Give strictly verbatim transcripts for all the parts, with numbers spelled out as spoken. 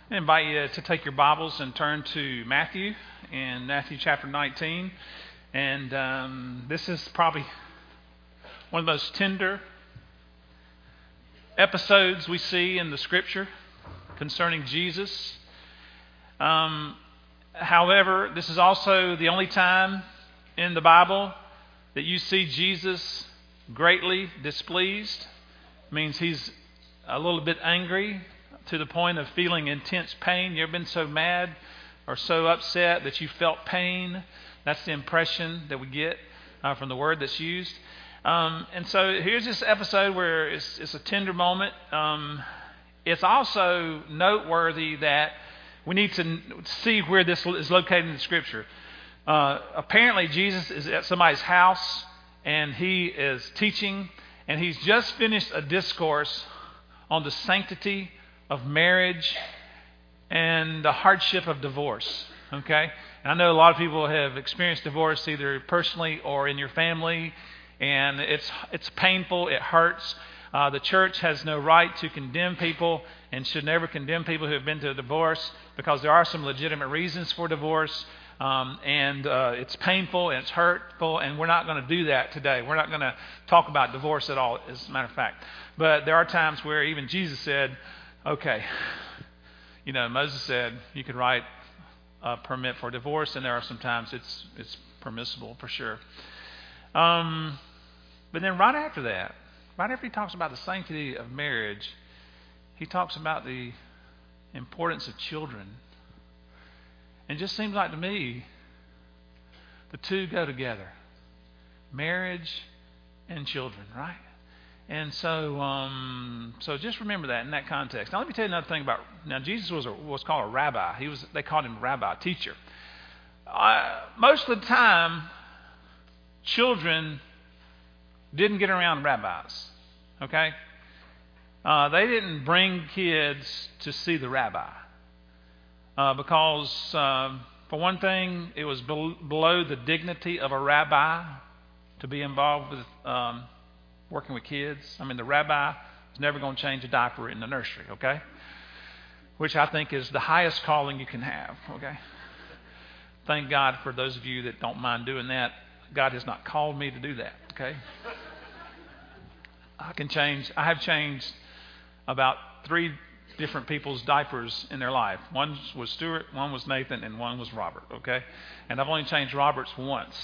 I invite you to take your Bibles and turn to Matthew, in Matthew chapter nineteen. And um, this is probably one of the most tender episodes we see in the Scripture concerning Jesus. Um, however, this is also the only time in the Bible that you see Jesus greatly displeased. It means he's a little bit angry to the point of feeling intense pain. You ever been so mad or so upset that you felt pain? That's the impression that we get uh, from the word that's used. Um, and so here's this episode where it's, it's a tender moment. Um, it's also noteworthy that we need to see where this is located in the Scripture. Uh, apparently, Jesus is at somebody's house, and he is teaching, and he's just finished a discourse on the sanctity of marriage and the hardship of divorce. Okay? And I know a lot of people have experienced divorce either personally or in your family, and it's it's painful, it hurts. Uh, the church has no right to condemn people and should never condemn people who have been to a divorce, because there are some legitimate reasons for divorce, um, and uh, it's painful and it's hurtful, and we're not going to do that today. We're not going to talk about divorce at all, as a matter of fact. But there are times where even Jesus said, okay, you know, Moses said you could write a permit for divorce, and there are some times it's it's permissible for sure. Um, but then right after that, right after he talks about the sanctity of marriage, he talks about the importance of children. And it just seems like to me the two go together, marriage and children, right? And so, um, so just remember that in that context. Now, let me tell you another thing about. Now, Jesus was a, was called a rabbi. He was. They called him rabbi, teacher. Uh, most of the time, children didn't get around rabbis. Okay, uh, they didn't bring kids to see the rabbi uh, because, uh, for one thing, it was be- below the dignity of a rabbi to be involved with. Um, working with kids. I mean, the rabbi is never going to change a diaper in the nursery, okay? Which I think is the highest calling you can have, okay? Thank God for those of you that don't mind doing that. God has not called me to do that, okay? I can change, I have changed about three different people's diapers in their life. One was Stuart, one was Nathan, and one was Robert, okay? And I've only changed Robert's once.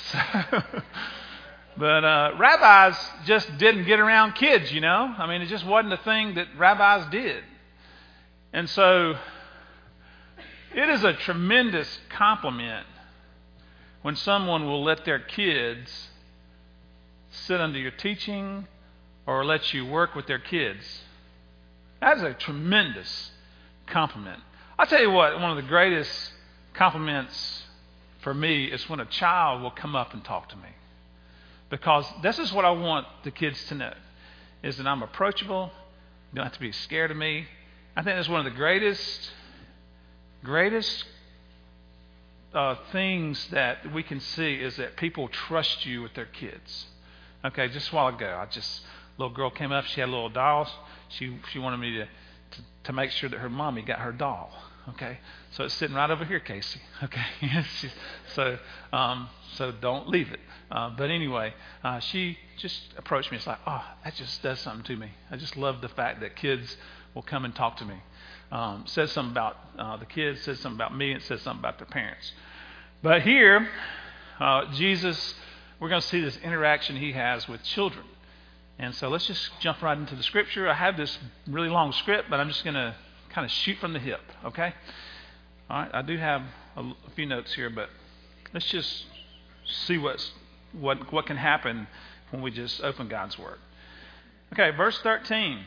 But uh, rabbis just didn't get around kids, you know. I mean, it just wasn't a thing that rabbis did. And so it is a tremendous compliment when someone will let their kids sit under your teaching or let you work with their kids. That is a tremendous compliment. I'll tell you what, one of the greatest compliments for me is when a child will come up and talk to me. Because this is what I want the kids to know, is that I'm approachable. You don't have to be scared of me. I think that's one of the greatest, greatest uh, things that we can see is that people trust you with their kids. Okay, just a while ago, I just, a little girl came up. She had a little doll. She she wanted me to, to, to make sure that her mommy got her doll. Okay, so it's sitting right over here, Casey. Okay, so um, so don't leave it. Uh, but anyway, uh, she just approached me. It's like, oh, that just does something to me. I just love the fact that kids will come and talk to me. Um, says something about uh, the kids, says something about me, and says something about their parents. But here, uh, Jesus, we're going to see this interaction he has with children. And so let's just jump right into the Scripture. I have this really long script, but I'm just going to kind of shoot from the hip, okay? All right, I do have a, a few notes here, but let's just see what's what what can happen when we just open God's Word. Okay, verse thirteen.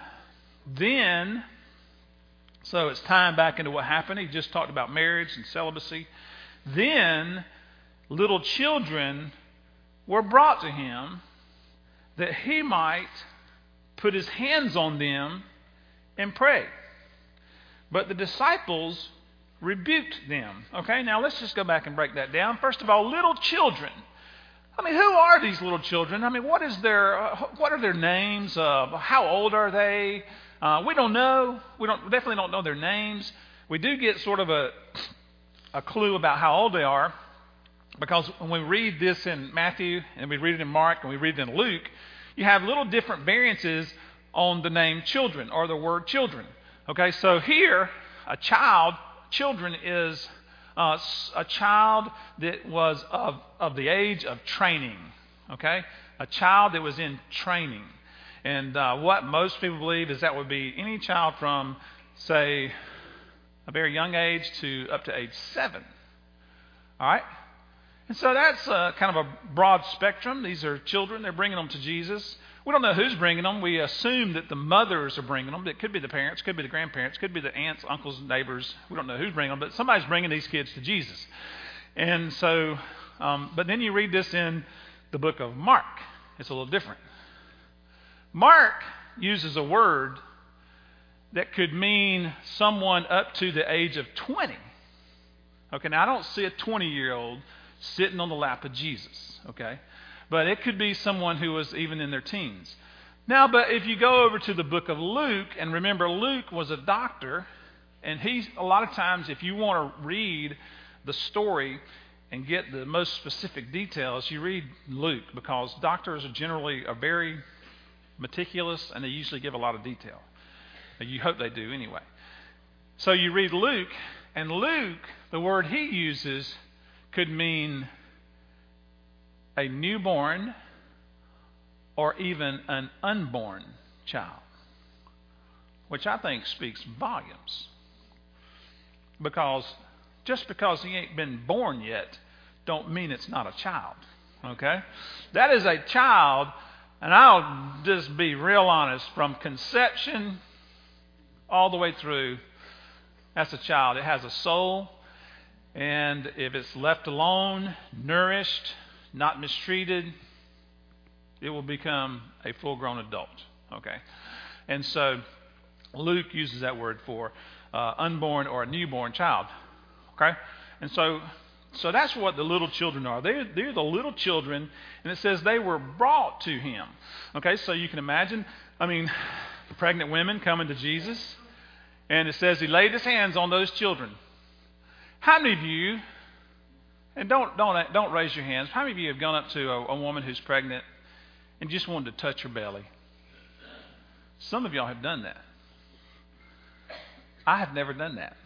Then, so it's tying back into what happened. He just talked about marriage and celibacy. Then little children were brought to him that he might put his hands on them and pray. But the disciples rebuked them. Okay, now let's just go back and break that down. First of all, little children. I mean, who are these little children? I mean, what is their, uh, what are their names? Uh, how old are they? Uh, we don't know. We don't definitely don't know their names. We do get sort of a, a clue about how old they are, because when we read this in Matthew and we read it in Mark and we read it in Luke, you have little different variances on the name children or the word children. Okay, so here, a child, children is uh, a child that was of, of the age of training. Okay, a child that was in training. And uh, what most people believe is that would be any child from, say, a very young age to up to age seven. All right? And so that's uh, kind of a broad spectrum. These are children. They're bringing them to Jesus. We don't know who's bringing them. We assume that the mothers are bringing them. It could be the parents, could be the grandparents, could be the aunts, uncles, neighbors. We don't know who's bringing them, but somebody's bringing these kids to Jesus. And so, um, but then you read this in the book of Mark. It's a little different. Mark uses a word that could mean someone up to the age of twenty. Okay, now I don't see a twenty-year-old sitting on the lap of Jesus, okay? But it could be someone who was even in their teens. Now, but if you go over to the book of Luke, and remember Luke was a doctor, and he, a lot of times if you want to read the story and get the most specific details, you read Luke, because doctors are generally are very meticulous, and they usually give a lot of detail. You hope they do anyway. So you read Luke, and Luke, the word he uses could mean a newborn or even an unborn child, which I think speaks volumes. Because just because he ain't been born yet don't mean it's not a child. Okay? That is a child, and I'll just be real honest, from conception all the way through, that's a child. It has a soul, and if it's left alone, nourished, not mistreated, it will become a full-grown adult. Okay? And so Luke uses that word for uh, unborn or a newborn child. Okay? And so so that's what the little children are. They're, they're the little children, and it says they were brought to him. Okay? So you can imagine, I mean, the pregnant women coming to Jesus, and it says he laid his hands on those children. How many of you, and don't don't don't raise your hands, how many of you have gone up to a, a woman who's pregnant and just wanted to touch her belly? Some of y'all have done that. I have never done that.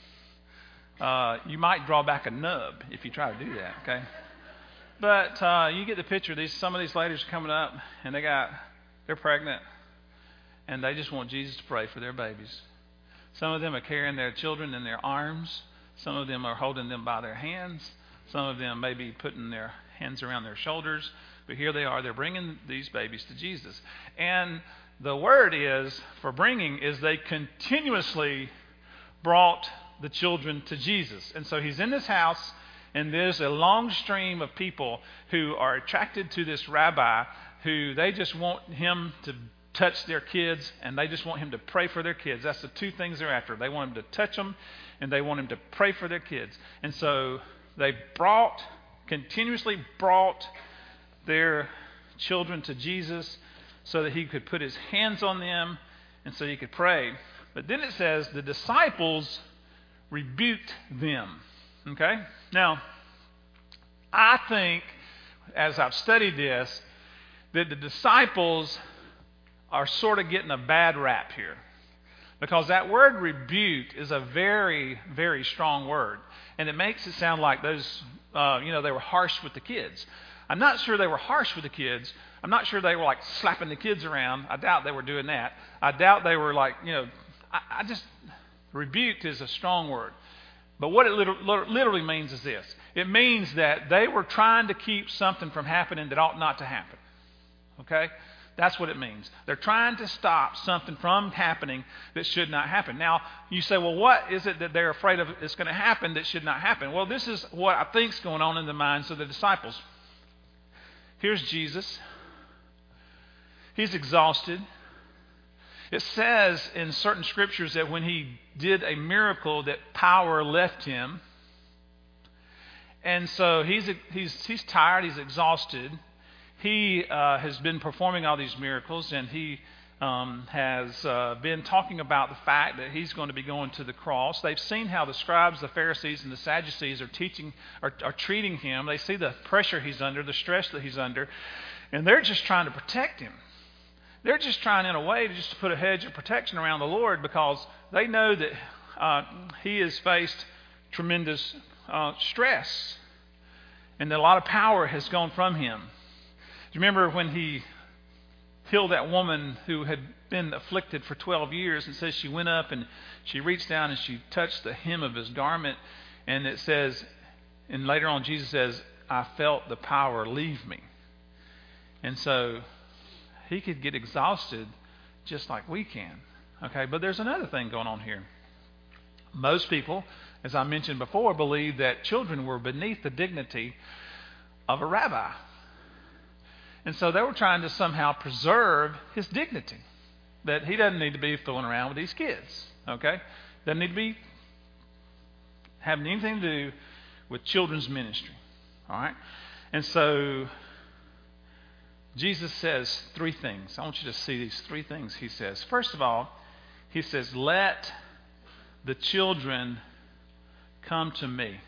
Uh, you might draw back a nub if you try to do that, okay? But uh, you get the picture. These some of these ladies are coming up, and they got they're pregnant, and they just want Jesus to pray for their babies. Some of them are carrying their children in their arms. Some of them are holding them by their hands. Some of them may be putting their hands around their shoulders. But here they are. They're bringing these babies to Jesus. And the word is, for bringing, is they continuously brought the children to Jesus. And so he's in this house, and there's a long stream of people who are attracted to this rabbi, who they just want him to touch their kids, and they just want him to pray for their kids. That's the two things they're after. They want him to touch them, and they want him to pray for their kids. And so they brought, continuously brought their children to Jesus so that he could put his hands on them and so he could pray. But then it says the disciples rebuked them. Okay? Now, I think, as I've studied this, that the disciples are sort of getting a bad rap here. Because that word rebuke is a very, very strong word. And it makes it sound like those, uh, you know, they were harsh with the kids. I'm not sure they were harsh with the kids. I'm not sure they were like slapping the kids around. I doubt they were doing that. I doubt they were like, you know, I, I just, rebuked is a strong word. But what it literally means is this. It means that they were trying to keep something from happening that ought not to happen. Okay? That's what it means. They're trying to stop something from happening that should not happen. Now, you say, well, what is it that they're afraid of is going to happen that should not happen? Well, this is what I think is going on in the minds of the disciples. Here's Jesus. He's exhausted. It says in certain scriptures that when he did a miracle that power left him. And so he's he's he's tired, he's exhausted. He uh, has been performing all these miracles, and he um, has uh, been talking about the fact that he's going to be going to the cross. They've seen how the scribes, the Pharisees, and the Sadducees are teaching, are, are treating him. They see the pressure he's under, the stress that he's under, and they're just trying to protect him. They're just trying, in a way, to just to put a hedge of protection around the Lord, because they know that uh, he has faced tremendous uh, stress, and that a lot of power has gone from him. Do you remember when he healed that woman who had been afflicted for twelve years, and says she went up and she reached down and she touched the hem of his garment, and it says, and later on Jesus says, I felt the power leave me. And so he could get exhausted just like we can. Okay, but there's another thing going on here. Most people, as I mentioned before, believe that children were beneath the dignity of a rabbi. And so they were trying to somehow preserve his dignity, that he doesn't need to be fooling around with these kids. Okay, doesn't need to be having anything to do with children's ministry. All right, and so Jesus says three things. I want you to see these three things he says. First of all, he says, let the children come to me.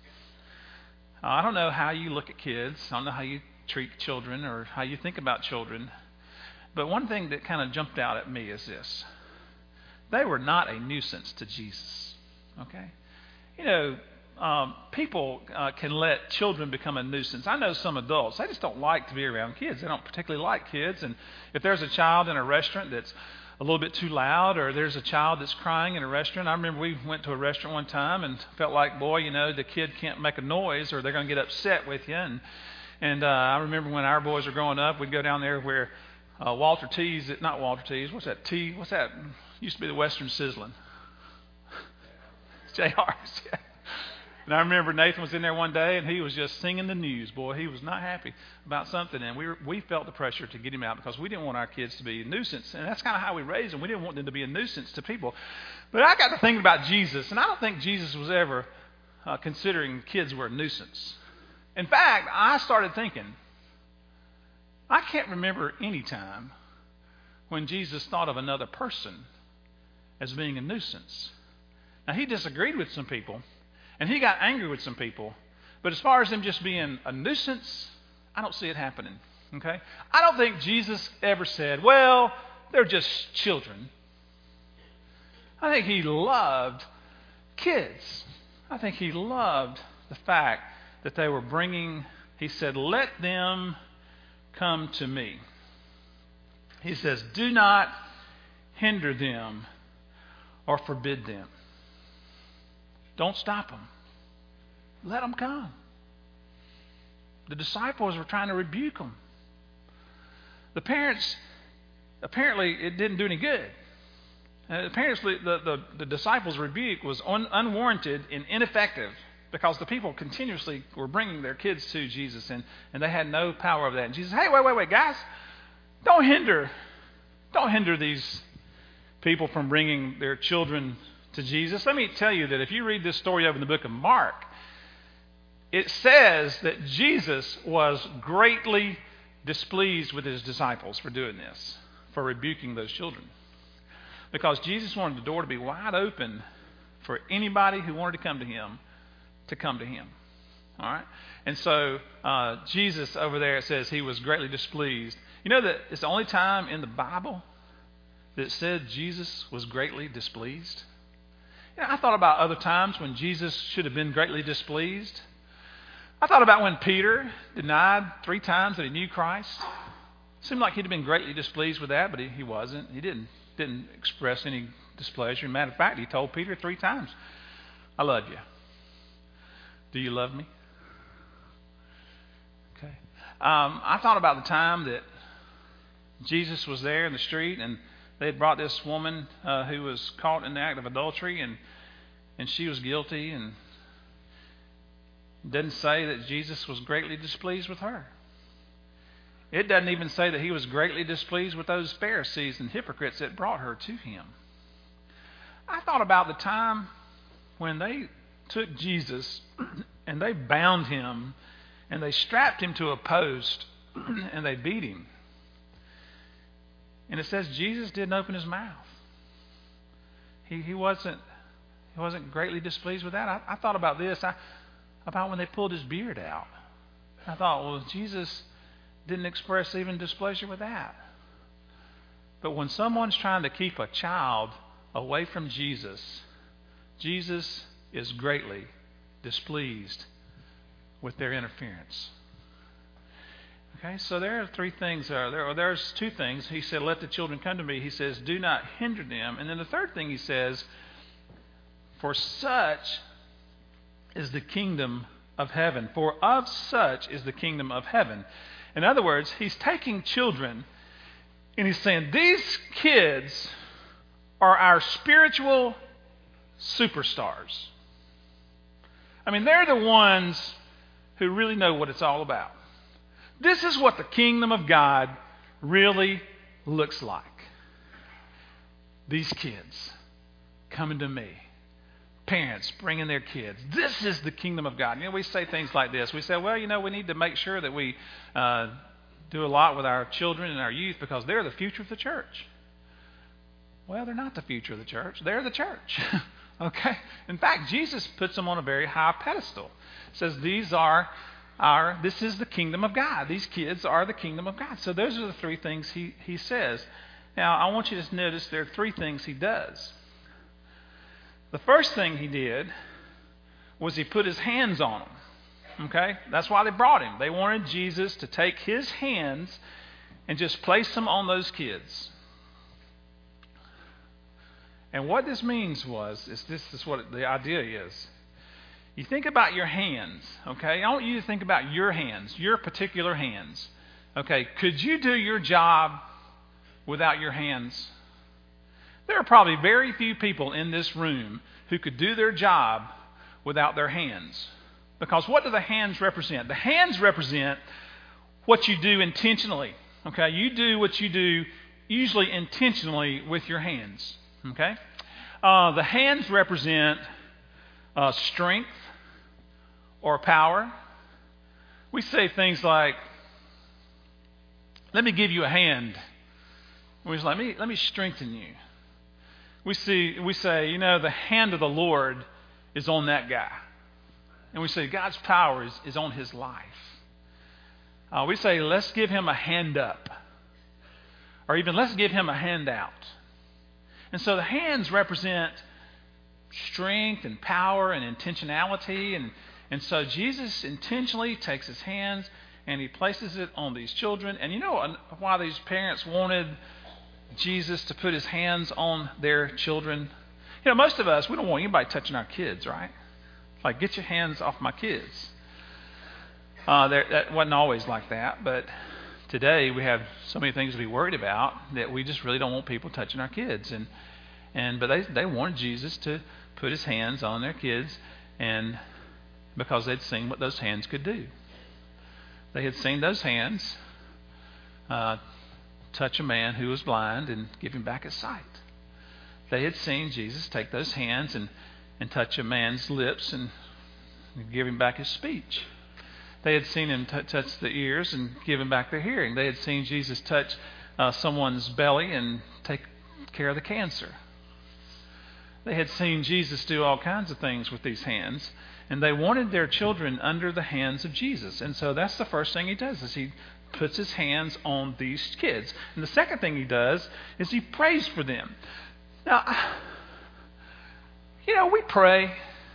I don't know how you look at kids. I don't know how you treat children or how you think about children. But one thing that kind of jumped out at me is this. They were not a nuisance to Jesus. Okay? You know, Um, people uh, can let children become a nuisance. I know some adults, they just don't like to be around kids. They don't particularly like kids. And if there's a child in a restaurant that's a little bit too loud, or there's a child that's crying in a restaurant. I remember we went to a restaurant one time and felt like, boy, you know, the kid can't make a noise or they're going to get upset with you. And, and uh, I remember when our boys were growing up, we'd go down there where uh, Walter T's, not Walter T's, what's that, T, what's that? Used to be the Western Sizzling. J R's, yeah. And I remember Nathan was in there one day, and he was just singing the news. Boy, he was not happy about something, and we were, we felt the pressure to get him out because we didn't want our kids to be a nuisance. And that's kind of how we raised them. We didn't want them to be a nuisance to people. But I got to thinking about Jesus, and I don't think Jesus was ever uh, considering kids were a nuisance. In fact, I started thinking, I can't remember any time when Jesus thought of another person as being a nuisance. Now, he disagreed with some people, and he got angry with some people. But as far as them just being a nuisance, I don't see it happening. Okay? I don't think Jesus ever said, well, they're just children. I think he loved kids. I think he loved the fact that they were bringing, he said, let them come to me. He says, do not hinder them or forbid them. Don't stop them. Let them come. The disciples were trying to rebuke them. The parents, apparently it didn't do any good. Uh, apparently the, the, the disciples' rebuke was un, unwarranted and ineffective because the people continuously were bringing their kids to Jesus, and, and they had no power over that. And Jesus said, hey, wait, wait, wait, guys. Don't hinder, don't hinder these people from bringing their children to Jesus. Let me tell you that if you read this story over in the book of Mark, it says that Jesus was greatly displeased with his disciples for doing this, for rebuking those children. Because Jesus wanted the door to be wide open for anybody who wanted to come to him to come to him. All right? And so uh, Jesus over there, it says he was greatly displeased. You know that it's the only time in the Bible that it said Jesus was greatly displeased? You know, I thought about other times when Jesus should have been greatly displeased. I thought about when Peter denied three times that he knew Christ. It seemed like he'd have been greatly displeased with that, but he, he wasn't. He didn't didn't express any displeasure. Matter of fact, he told Peter three times, I love you. Do you love me? Okay. Um, I thought about the time that Jesus was there in the street, and they had brought this woman uh, who was caught in the act of adultery, and and she was guilty, and it doesn't say that Jesus was greatly displeased with her. It doesn't even say that he was greatly displeased with those Pharisees and hypocrites that brought her to him. I thought about the time when they took Jesus and they bound him and they strapped him to a post and they beat him. And it says Jesus didn't open his mouth. He he wasn't he wasn't greatly displeased with that. I, I thought about this. I about when they pulled his beard out. I thought, well, Jesus didn't express even displeasure with that. But when someone's trying to keep a child away from Jesus, Jesus is greatly displeased with their interference. Okay, so there are three things. There, there there's two things. He said, "Let the children come to me." He says, "Do not hinder them." And then the third thing he says, "For such is the kingdom of heaven." For of such is the kingdom of heaven. In other words, he's taking children and he's saying, these kids are our spiritual superstars. I mean, they're the ones who really know what it's all about. This is what the kingdom of God really looks like. These kids coming to me. Parents bringing their kids. This is the kingdom of God. You know, we say things like this. We say, well, you know, we need to make sure that we uh, do a lot with our children and our youth because they're the future of the church. Well, they're not the future of the church. They're the church. Okay? In fact, Jesus puts them on a very high pedestal. Says these are our, this is the kingdom of God. These kids are the kingdom of God. So those are the three things he, he says. Now, I want you to notice there are three things he does. The first thing he did was he put his hands on them. Okay? That's why they brought him. They wanted Jesus to take his hands and just place them on those kids. And what this means was, is this is what the idea is. You think about your hands, okay? I want you to think about your hands, your particular hands. Okay, could you do your job without your hands? There are probably very few people in this room who could do their job without their hands. Because what do the hands represent? The hands represent what you do intentionally. Okay, you do what you do usually intentionally with your hands. Okay, uh, the hands represent uh, strength or power. We say things like, "Let me give you a hand." We say, "Let me let me strengthen you." We see we say, you know, the hand of the Lord is on that guy, and we say God's power is, is on his life. Uh, we say, let's give him a hand up, or even let's give him a handout. And so the hands represent strength and power and intentionality. And, and so Jesus intentionally takes his hands and he places it on these children. And you know why these parents wanted Jesus to put his hands on their children? You know, most of us, we don't want anybody touching our kids, right? Like, get your hands off my kids. Uh, that wasn't always like that, but today we have so many things to be worried about that we just really don't want people touching our kids. And and but they they wanted Jesus to put his hands on their kids, and because they'd seen what those hands could do. They had seen those hands uh, touch a man who was blind and give him back his sight. They had seen Jesus take those hands and, and touch a man's lips and give him back his speech. They had seen him t- touch the ears and give him back their hearing. They had seen Jesus touch uh, someone's belly and take care of the cancer. They had seen Jesus do all kinds of things with these hands, and they wanted their children under the hands of Jesus. And so that's the first thing he does, is he puts his hands on these kids. And the second thing he does is he prays for them. Now, you know, we pray,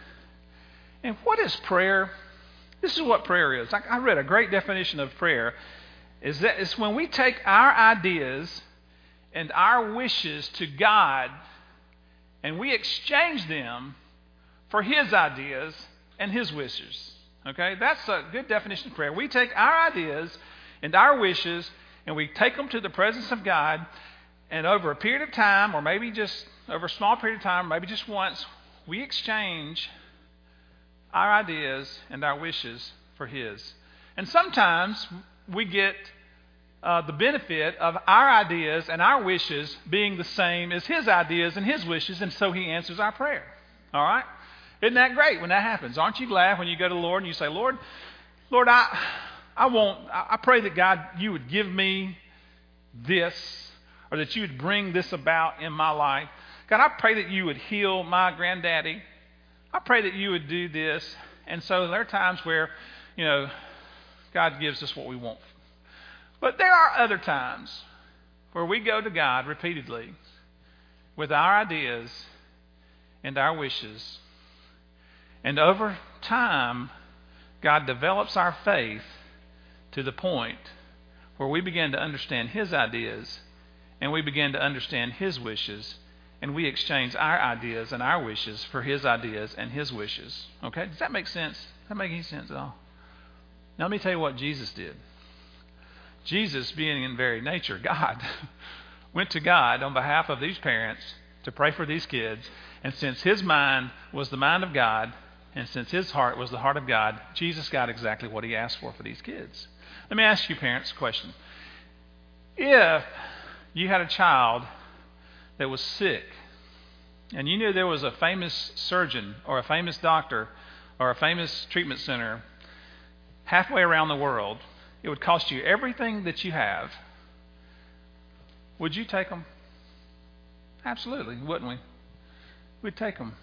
and what is prayer? This is what prayer is. I, I read a great definition of prayer. Is that it's when we take our ideas and our wishes to God and we exchange them for his ideas and his wishes. Okay? That's a good definition of prayer. We take our ideas and our wishes and we take them to the presence of God, and over a period of time, or maybe just over a small period of time, maybe just once, we exchange our ideas and our wishes for his. And sometimes we get uh, the benefit of our ideas and our wishes being the same as his ideas and his wishes, and so he answers our prayer. All right? Isn't that great when that happens? Aren't you glad when you go to the Lord and you say, Lord, Lord, I I want, I pray that God, you would give me this, or that you would bring this about in my life. God, I pray that you would heal my granddaddy. I pray that you would do this. And so there are times where, you know, God gives us what we want. But there are other times where we go to God repeatedly with our ideas and our wishes. And over time, God develops our faith to the point where we begin to understand His ideas and we begin to understand His wishes, and we exchange our ideas and our wishes for His ideas and His wishes. Okay? Does that make sense? Does that make any sense at all? Now let me tell you what Jesus did. Jesus, being in very nature God, went to God on behalf of these parents to pray for these kids, and since His mind was the mind of God, and since His heart was the heart of God, Jesus got exactly what He asked for for these kids. Let me ask you parents a question. If you had a child that was sick, and you knew there was a famous surgeon or a famous doctor or a famous treatment center halfway around the world, it would cost you everything that you have, would you take them? Absolutely, wouldn't we? We'd take them.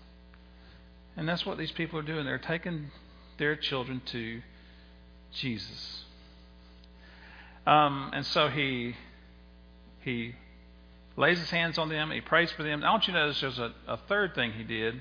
And that's what these people are doing. They're taking their children to Jesus. Um, and so he he lays his hands on them. He prays for them. I want you to notice there's a, a third thing he did.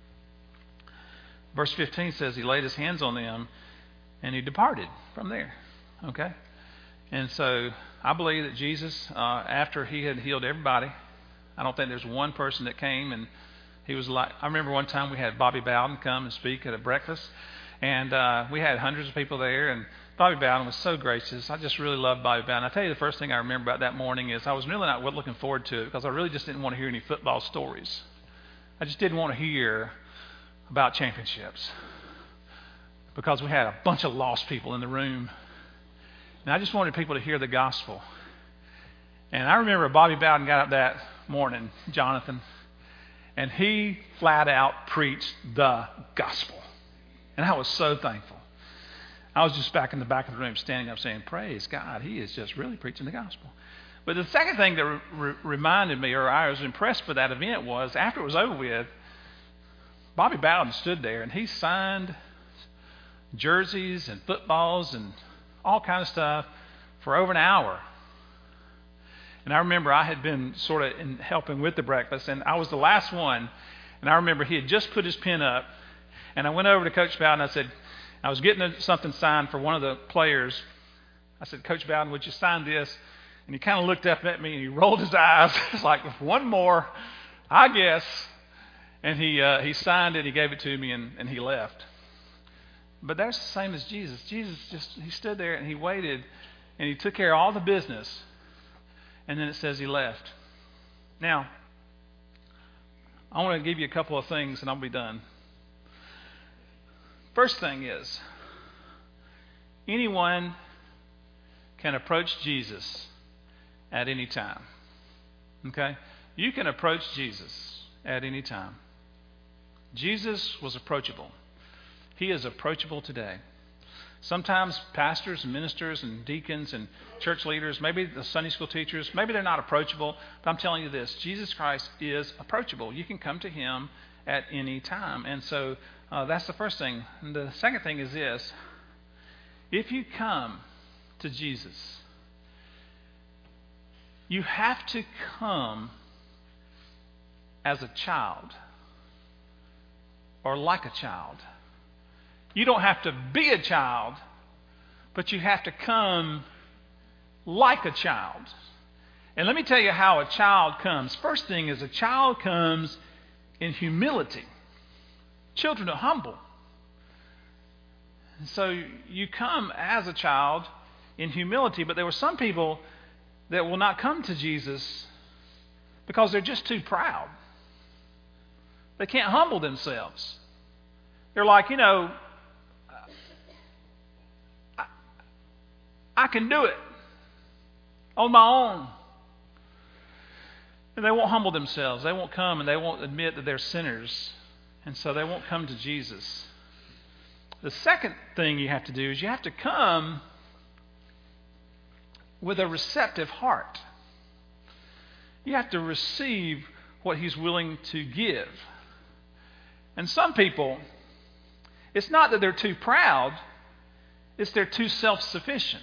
Verse fifteen says he laid his hands on them and he departed from there. Okay? And so I believe that Jesus, uh, after he had healed everybody, I don't think there's one person that came and he was like, I remember one time we had Bobby Bowden come and speak at a breakfast, and uh, we had hundreds of people there, and Bobby Bowden was so gracious. I just really loved Bobby Bowden. I tell you, the first thing I remember about that morning is I was really not looking forward to it because I really just didn't want to hear any football stories. I just didn't want to hear about championships because we had a bunch of lost people in the room, and I just wanted people to hear the gospel. And I remember Bobby Bowden got up that morning, Jonathan, and he flat out preached the gospel. And I was so thankful. I was just back in the back of the room standing up saying, praise God, he is just really preaching the gospel. But the second thing that re- reminded me, or I was impressed with that event, was after it was over with, Bobby Bowden stood there and he signed jerseys and footballs and all kind of stuff for over an hour. And I remember I had been sort of in helping with the breakfast, and I was the last one. And I remember he had just put his pen up, and I went over to Coach Bowden. I said, I was getting something signed for one of the players. I said, Coach Bowden, would you sign this? And he kind of looked up at me, and he rolled his eyes. It's like, one more, I guess. And he uh, he signed it, he gave it to me, and, and he left. But that's the same as Jesus. Jesus just, he stood there, and he waited, and he took care of all the business. And then it says he left. Now, I want to give you a couple of things and I'll be done. First thing is, anyone can approach Jesus at any time. Okay? You can approach Jesus at any time. Jesus was approachable. He is approachable today. Sometimes pastors and ministers and deacons and church leaders, maybe the Sunday school teachers, maybe they're not approachable, but I'm telling you this, Jesus Christ is approachable. You can come to Him at any time. And so uh, that's the first thing. And the second thing is this. If you come to Jesus, you have to come as a child or like a child. You don't have to be a child, but you have to come like a child. And let me tell you how a child comes. First thing is a child comes in humility. Children are humble. And so you come as a child in humility, but there were some people that will not come to Jesus because they're just too proud. They can't humble themselves. They're like, you know, I can do it on my own. And they won't humble themselves. They won't come and they won't admit that they're sinners. And so they won't come to Jesus. The second thing you have to do is you have to come with a receptive heart. You have to receive what he's willing to give. And some people, it's not that they're too proud, it's they're too self-sufficient.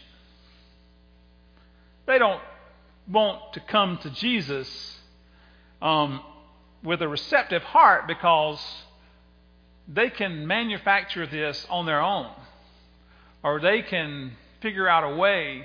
They don't want to come to Jesus um, with a receptive heart because they can manufacture this on their own, or they can figure out a way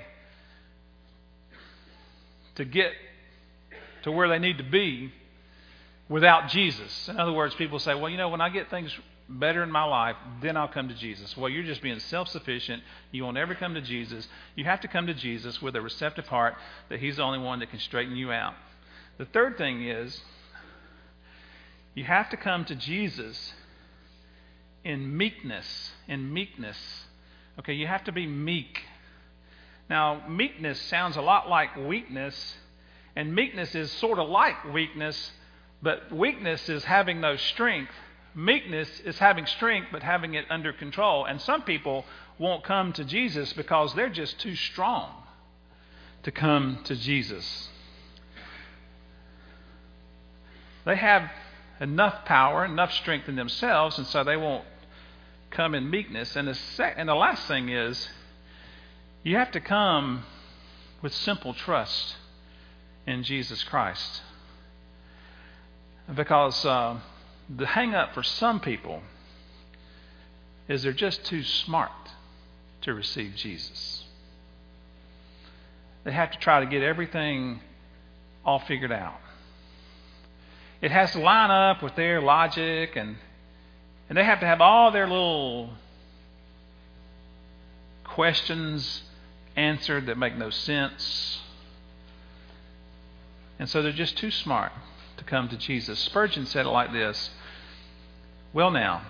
to get to where they need to be without Jesus. In other words, people say, well, you know, when I get things better in my life, then I'll come to Jesus. Well, you're just being self-sufficient. You won't ever come to Jesus. You have to come to Jesus with a receptive heart that he's the only one that can straighten you out. The third thing is, you have to come to Jesus in meekness. In meekness. Okay, you have to be meek. Now, meekness sounds a lot like weakness, and meekness is sort of like weakness, but weakness is having no strength. Meekness is having strength, but having it under control. And some people won't come to Jesus because they're just too strong to come to Jesus. They have enough power, enough strength in themselves, and so they won't come in meekness. And the, sec- and the last thing is, you have to come with simple trust in Jesus Christ. Because uh, the hang up for some people is they're just too smart to receive Jesus. They have to try to get everything all figured out. It has to line up with their logic, and and they have to have all their little questions answered that make no sense. And so they're just too smart to come to Jesus. Spurgeon said it like this: well, now,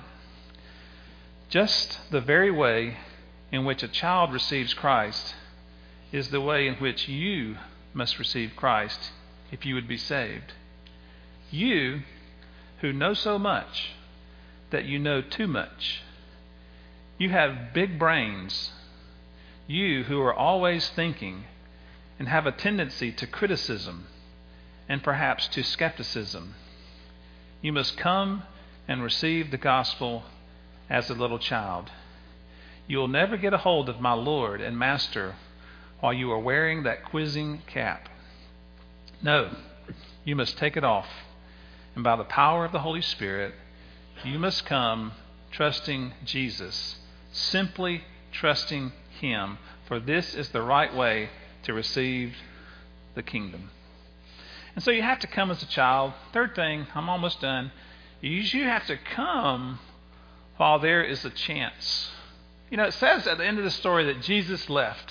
just the very way in which a child receives Christ is the way in which you must receive Christ if you would be saved. You who know so much that you know too much. You have big brains. You who are always thinking and have a tendency to criticism and perhaps to skepticism. You must come and receive the gospel as a little child. You will never get a hold of my Lord and Master while you are wearing that quizzing cap. No, you must take it off. And by the power of the Holy Spirit, you must come trusting Jesus, simply trusting him, for this is the right way to receive the kingdom. And so you have to come as a child. Third thing, I'm almost done. You have to come while there is a chance. You know, it says at the end of the story that Jesus left.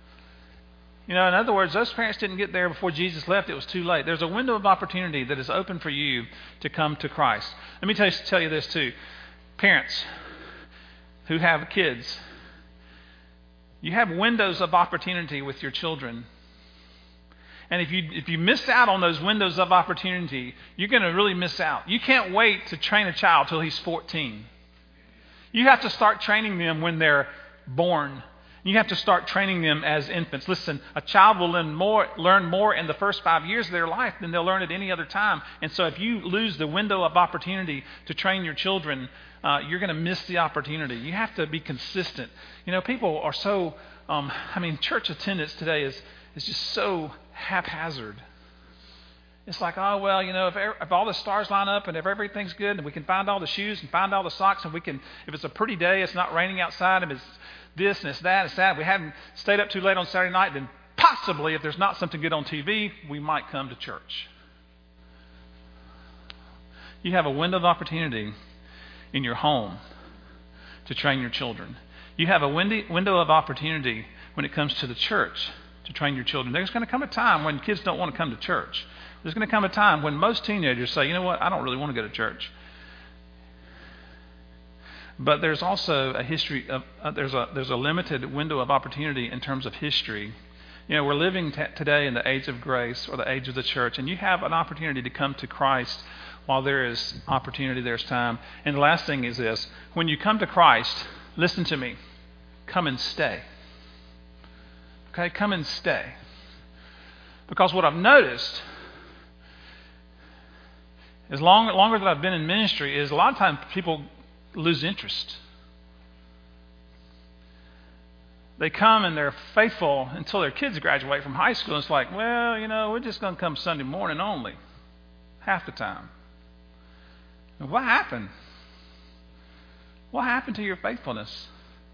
You know, in other words, those parents didn't get there before Jesus left. It was too late. There's a window of opportunity that is open for you to come to Christ. Let me tell you, tell you this too. Parents who have kids, you have windows of opportunity with your children. And if you if you miss out on those windows of opportunity, you're going to really miss out. You can't wait to train a child till he's fourteen. You have to start training them when they're born. You have to start training them as infants. Listen, a child will learn more, learn more in the first five years of their life than they'll learn at any other time. And so if you lose the window of opportunity to train your children, uh, you're going to miss the opportunity. You have to be consistent. You know, people are so, um, I mean, church attendance today is, is just so haphazard. It's like, oh, well, you know, if, if all the stars line up and if everything's good and we can find all the shoes and find all the socks and we can, if it's a pretty day, it's not raining outside, and it's this and it's that, it's that, we haven't stayed up too late on Saturday night, then possibly if there's not something good on T V, we might come to church. You have a window of opportunity in your home to train your children. You have a window of opportunity when it comes to the church to train your children. There's going to come a time when kids don't want to come to church. There's going to come a time when most teenagers say, you know what, I don't really want to go to church. But there's also a history of uh, there's a there's a limited window of opportunity in terms of history. You know, we're living t- today in the age of grace, or the age of the church, and you have an opportunity to come to Christ while there is opportunity, there's time. And the last thing is this: when you come to Christ, listen to me, come and stay. Okay, come and stay. Because what I've noticed as long longer that I've been in ministry, is a lot of times people lose interest. They come and they're faithful until their kids graduate from high school. It's like, well, you know, we're just going to come Sunday morning only, half the time. And what happened? What happened to your faithfulness?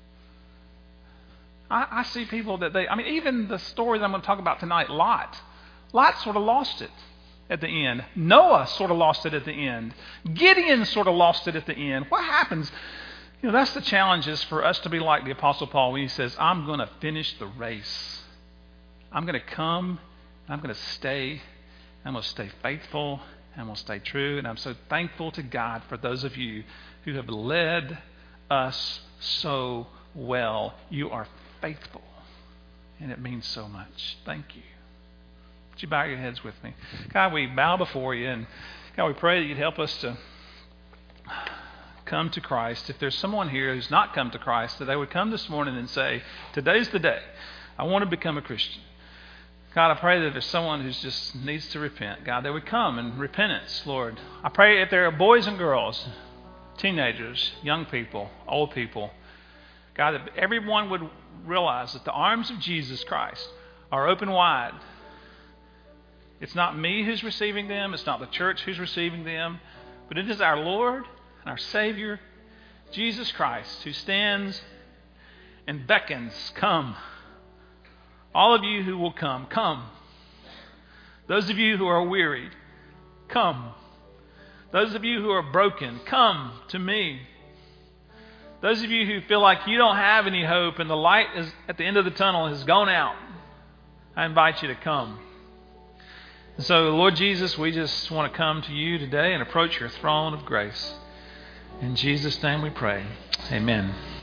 I, I see people that they, I mean, even the story that I'm going to talk about tonight, Lot. Lot sort of lost it at the end. Noah sort of lost it at the end. Gideon sort of lost it at the end. What happens? You know, that's the challenge, is for us to be like the Apostle Paul when he says, I'm going to finish the race. I'm going to come, I'm going to stay, I'm going to stay faithful, I'm going to stay true. And I'm so thankful to God for those of you who have led us so well. You are faithful, and it means so much. Thank you. Would you bow your heads with me? God, we bow before you, and God, we pray that you'd help us to come to Christ. If there's someone here who's not come to Christ, that they would come this morning and say, today's the day. I want to become a Christian. God, I pray that if there's someone who just needs to repent, God, they would come in repentance, Lord. I pray if there are boys and girls, teenagers, young people, old people, God, that everyone would realize that the arms of Jesus Christ are open wide. It's not me who's receiving them. It's not the church who's receiving them. But it is our Lord and our Savior, Jesus Christ, who stands and beckons, come. All of you who will come, come. Those of you who are wearied, come. Those of you who are broken, come to me. Those of you who feel like you don't have any hope and the light is at the end of the tunnel has gone out, I invite you to come. And so, Lord Jesus, we just want to come to you today and approach your throne of grace. In Jesus' name we pray. Amen.